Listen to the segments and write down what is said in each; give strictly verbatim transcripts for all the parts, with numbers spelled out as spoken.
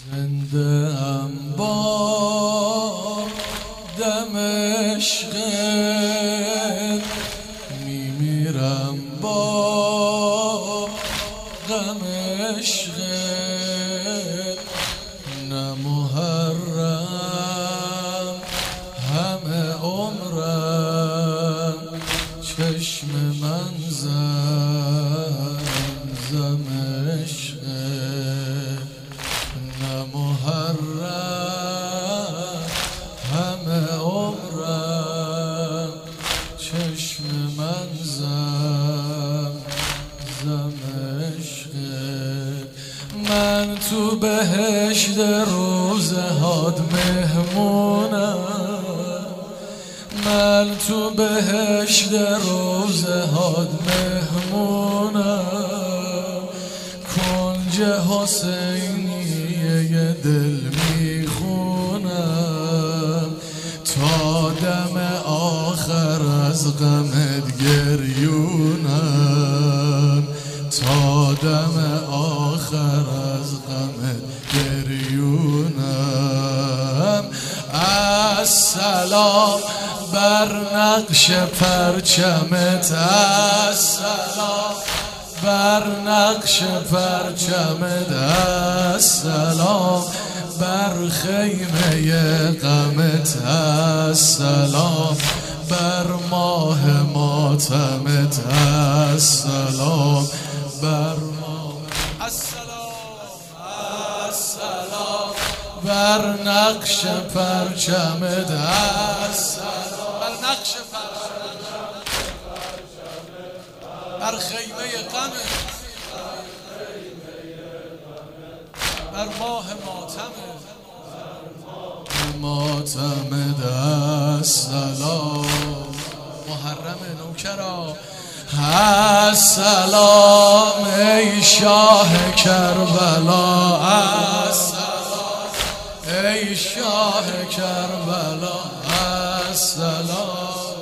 زنده ام با دم عشقت، میمیرم با غم عشقت. نه محرم همه عمرم چشم من زمزم عشقت. نه محرم همه عمرم چشم من زمزم عشقت. من تو بهشت روزهات مهمونم، من تو بهشت روزهات مهمونم. کنج حسینیه دل میخونم، تا دم آخر از غمت گریونم، تا دم آخر از غمت گریونم. السلام بر نقش پرچمت، السلام بر نقش پرچمت، السلام بر خیمه غمت، السلام بر ماه ماتمت، السلام بر ماه، السلام السلام بر نقش پرچمت، السلام بر نقش پرچمت، بر خیمه غمت، بر ماه ماتمت ماتمت. السلام محرم نوکرا، السلام ای شاه کربلا، السلام ای شاه کربلا، السلام.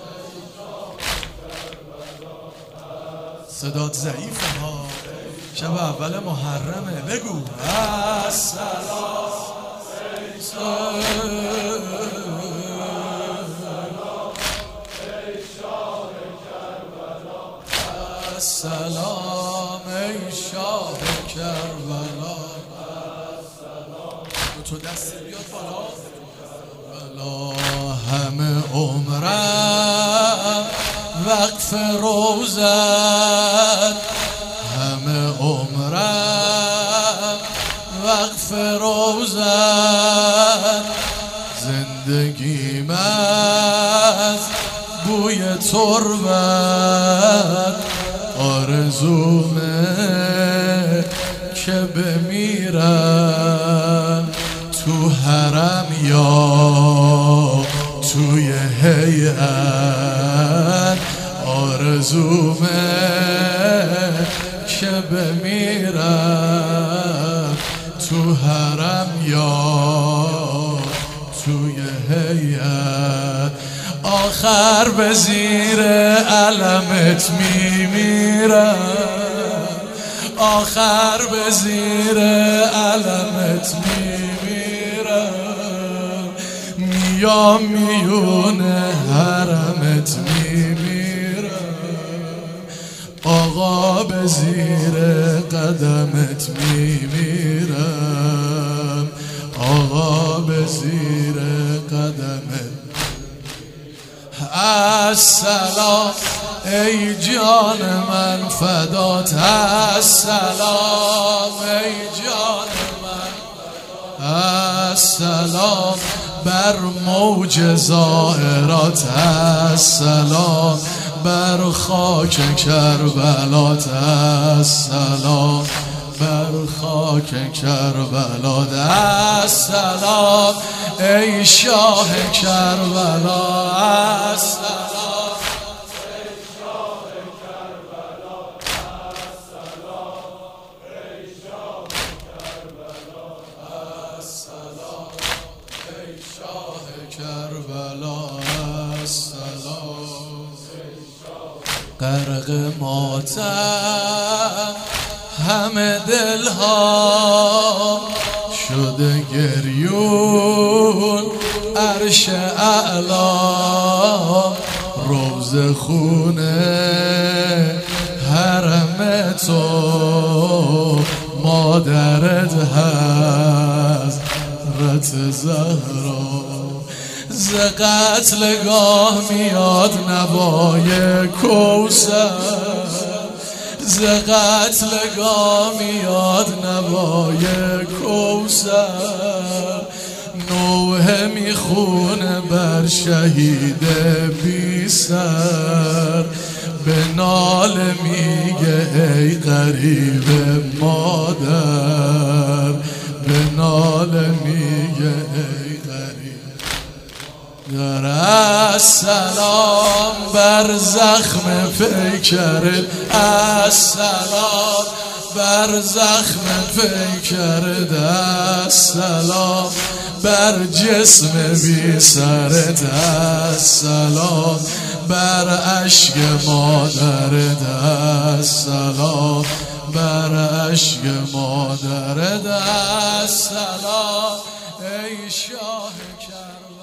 صدات ضعیفه ها، شب اول محرمه، بگو السلام ای شاه کربلا، السلام ای شاه کربلا. تو دست بیاد بالا، بلا همه عمرم وقف روزت، همه عمرم وقف روزت. زندگیم از بوی تربت، آرزومه که بمیرم تو حرم یا توی هیئت. آرزومه که بمیرم تو حرم یا توی هیئت. آخر به زیر علمت میمیرم، آخر به زیر علمت میمیرم. میام میون حرمت میمیرم، آقا به زیر قدمت میمیرم، آقا به زیر قدمت. السلام ای جان من فدات، السلام ای جان من، السلام بر موج ظاهرات، السلام بر خاک کربلات، السلام بر خاک کربلات. السلام ای شاه کربلا، السلام ای شاه کربلا، السلام ای شاه کربلا، السلام ای شاه کربلا، السلام. غرق ماتم همه دلها شده گریون عرش اعلا روز خونه حرم تو مادرت حضرت زهرا ز قتلگاه میاد نوای کوثر ز قتلگاه میاد نوای کوثر نوحه میخونه بر شهید بی سر به ناله میگه ای غریب مادر به ناله میگه ای غریب در السلام بر زخم پیکرت السلام بر زخم پیکرت السلام بر جسم بی سرت السلام بر اشک مادرت السلام بر اشک مادرت السلام ای شاه کربلا